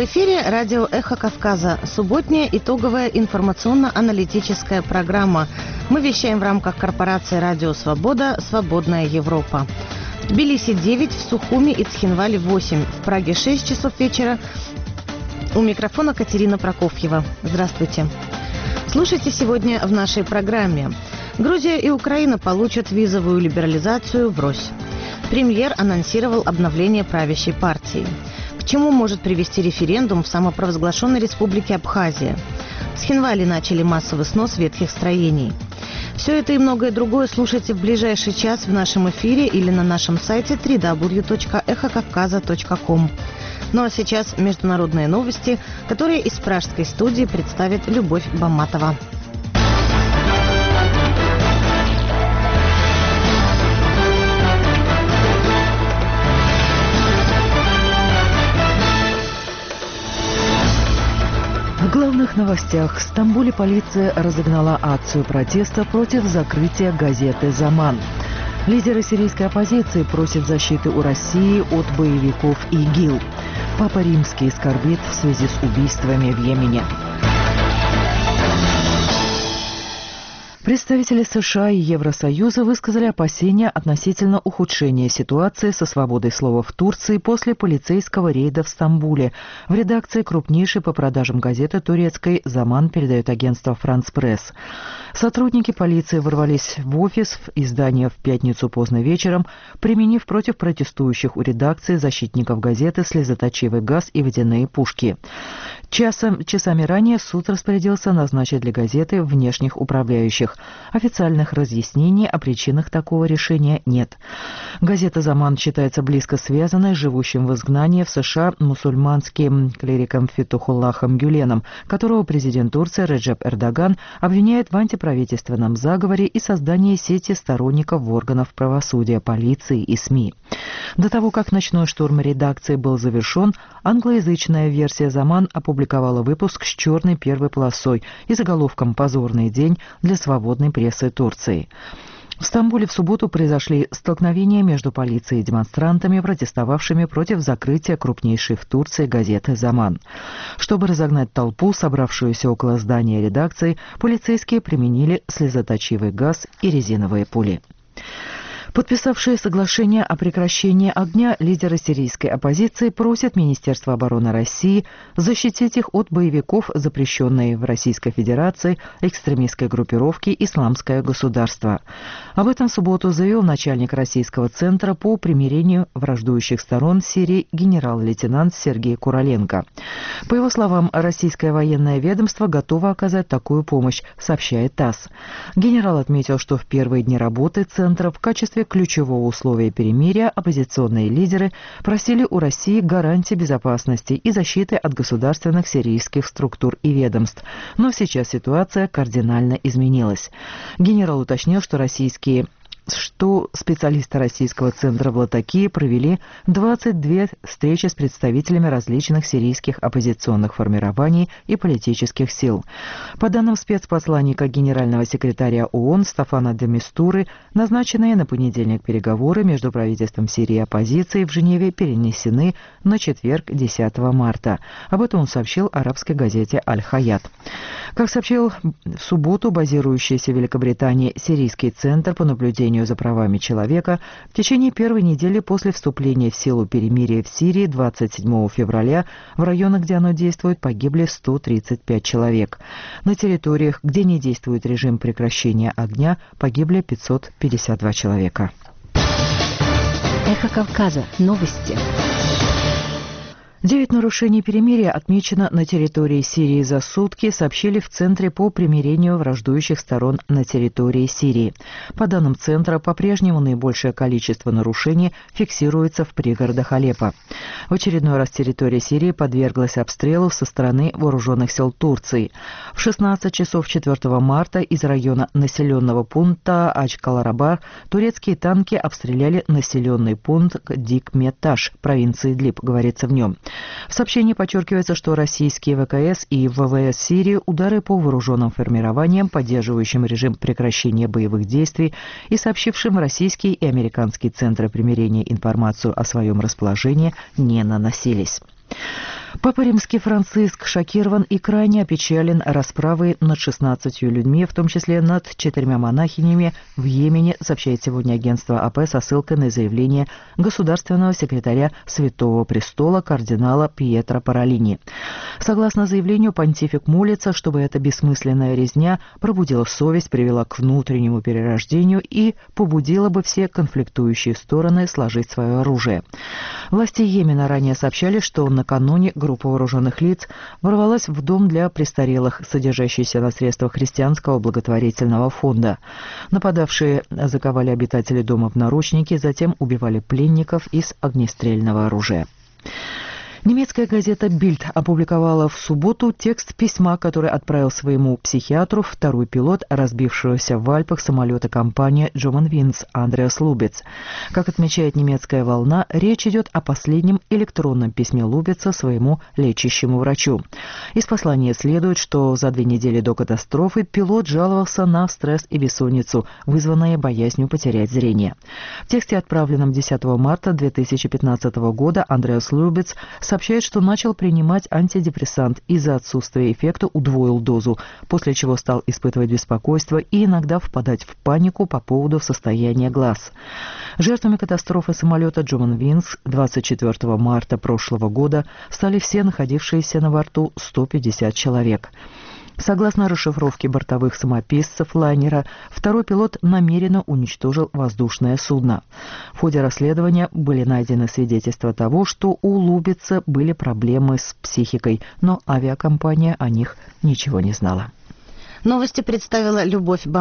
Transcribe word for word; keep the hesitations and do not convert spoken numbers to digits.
В эфире радио «Эхо Кавказа», субботняя итоговая информационно-аналитическая программа. Мы вещаем в рамках корпорации «Радио Свобода. Свободная Европа». В Тбилиси девять, в Сухуми и Цхинвале восемь, в Праге шесть часов вечера. У микрофона Катерина Прокофьева. Здравствуйте. Слушайте сегодня в нашей программе. Грузия и Украина получат визовую либерализацию врозь. Премьер анонсировал обновление правящей партии. К чему может привести референдум в самопровозглашенной республике Абхазия? В Цхинвале начали массовый снос ветхих строений. Все это и многое другое слушайте в ближайший час в нашем эфире или на нашем сайте дабл ю дабл ю дабл ю точка эхо кавказа точка ком. Ну а сейчас международные новости, которые из пражской студии представит Любовь Баматова. В главных новостях. В Стамбуле полиция разогнала акцию протеста против закрытия газеты «Заман». Лидеры сирийской оппозиции просят защиты у России от боевиков ИГИЛ. Папа Римский скорбит в связи с убийствами в Йемене. Представители США и Евросоюза высказали опасения относительно ухудшения ситуации со свободой слова в Турции после полицейского рейда в Стамбуле. В редакции крупнейшей по продажам газеты турецкой «Заман», передает агентство «Франс Пресс». Сотрудники полиции ворвались в офис издания в пятницу поздно вечером, применив против протестующих у редакции защитников газеты слезоточивый газ и водяные пушки. Часом, часами ранее суд распорядился назначить для газеты внешних управляющих. Официальных разъяснений о причинах такого решения нет. Газета «Заман» считается близко связанной с живущим в изгнании в США мусульманским клириком Фетхуллахом Гюленом, которого президент Турции Реджеп Эрдоган обвиняет в антиправительственном заговоре и создании сети сторонников органов правосудия, полиции и СМИ. До того, как ночной штурм редакции был завершен, англоязычная версия «Заман» опубликовала выпуск с черной первой полосой и заголовком «Позорный день для свободной прессы Турции». В Стамбуле в субботу произошли столкновения между полицией и демонстрантами, протестовавшими против закрытия крупнейшей в Турции газеты «Заман». Чтобы разогнать толпу, собравшуюся около здания редакции, полицейские применили слезоточивый газ и резиновые пули. Подписавшие соглашение о прекращении огня, лидеры сирийской оппозиции просят Министерство обороны России защитить их от боевиков, запрещенной в Российской Федерации экстремистской группировки «Исламское государство». Об этом в субботу заявил начальник Российского центра по примирению враждующих сторон Сирии генерал-лейтенант Сергей Куроленко. По его словам, российское военное ведомство готово оказать такую помощь, сообщает ТАСС. Генерал отметил, что в первые дни работы центра в качестве ключевого условия перемирия оппозиционные лидеры просили у России гарантии безопасности и защиты от государственных сирийских структур и ведомств. Но сейчас ситуация кардинально изменилась. Генерал уточнил, что российские что специалисты Российского центра в Латакии провели двадцать две встречи с представителями различных сирийских оппозиционных формирований и политических сил. По данным спецпосланника генерального секретаря ООН Стафана де Мистуры, назначенные на понедельник переговоры между правительством Сирии и оппозицией в Женеве перенесены на четверг, десятого марта. Об этом он сообщил арабской газете «Аль-Хаят». Как сообщил в субботу базирующийся в Великобритании Сирийский центр по наблюдению за правами человека, в течение первой недели после вступления в силу перемирия в Сирии двадцать седьмого февраля в районах, где оно действует, погибли сто тридцать пять человек. На территориях, где не действует режим прекращения огня, погибли пятьсот пятьдесят два человека. Эхо Кавказа. Новости. Девять нарушений перемирия отмечено на территории Сирии за сутки, сообщили в Центре по примирению враждующих сторон на территории Сирии. По данным Центра, по-прежнему наибольшее количество нарушений фиксируется в пригородах Алеппо. В очередной раз территория Сирии подверглась обстрелу со стороны вооруженных сил Турции. В шестнадцать часов четвёртого марта из района населенного пункта Ач-Каларабар турецкие танки обстреляли населенный пункт Дик-Меташ провинции Идлиб, говорится в нем. В сообщении подчеркивается, что российские ВКС и ВВС Сирии удары по вооруженным формированиям, поддерживающим режим прекращения боевых действий и сообщившим российские и американские центры примирения информацию о своем расположении, не наносились. Папа Римский Франциск шокирован и крайне опечален расправой над шестнадцатью людьми, в том числе над четырьмя монахинями в Йемене, сообщает сегодня агентство АП со ссылкой на заявление государственного секретаря Святого Престола кардинала Пьетро Паролини. Согласно заявлению, понтифик молится, чтобы эта бессмысленная резня пробудила совесть, привела к внутреннему перерождению и побудила бы все конфликтующие стороны сложить свое оружие. Власти Йемена ранее сообщали, что накануне группа вооруженных лиц ворвалась в дом для престарелых, содержащийся на средствах христианского благотворительного фонда. Нападавшие заковали обитателей дома в наручники, затем убивали пленников из огнестрельного оружия. Немецкая газета «Бильд» опубликовала в субботу текст письма, который отправил своему психиатру второй пилот разбившегося в Альпах самолета компании Germanwings Андреас Лубец. Как отмечает немецкая «Волна», речь идет о последнем электронном письме Лубеца своему лечащему врачу. Из послания следует, что за две недели до катастрофы пилот жаловался на стресс и бессонницу, вызванные боязнью потерять зрение. В тексте, отправленном десятого марта две тысячи пятнадцатого года, Андреас Лубец сообщает, что начал принимать антидепрессант, из-за отсутствия эффекта удвоил дозу, после чего стал испытывать беспокойство и иногда впадать в панику по поводу состояния глаз. Жертвами катастрофы самолета Germanwings двадцать четвёртого марта прошлого года стали все находившиеся на борту сто пятьдесят человек. Согласно расшифровке бортовых самописцев лайнера, второй пилот намеренно уничтожил воздушное судно. В ходе расследования были найдены свидетельства того, что у Лубеца были проблемы с психикой, но авиакомпания о них ничего не знала. Новости представила Любовь Баб.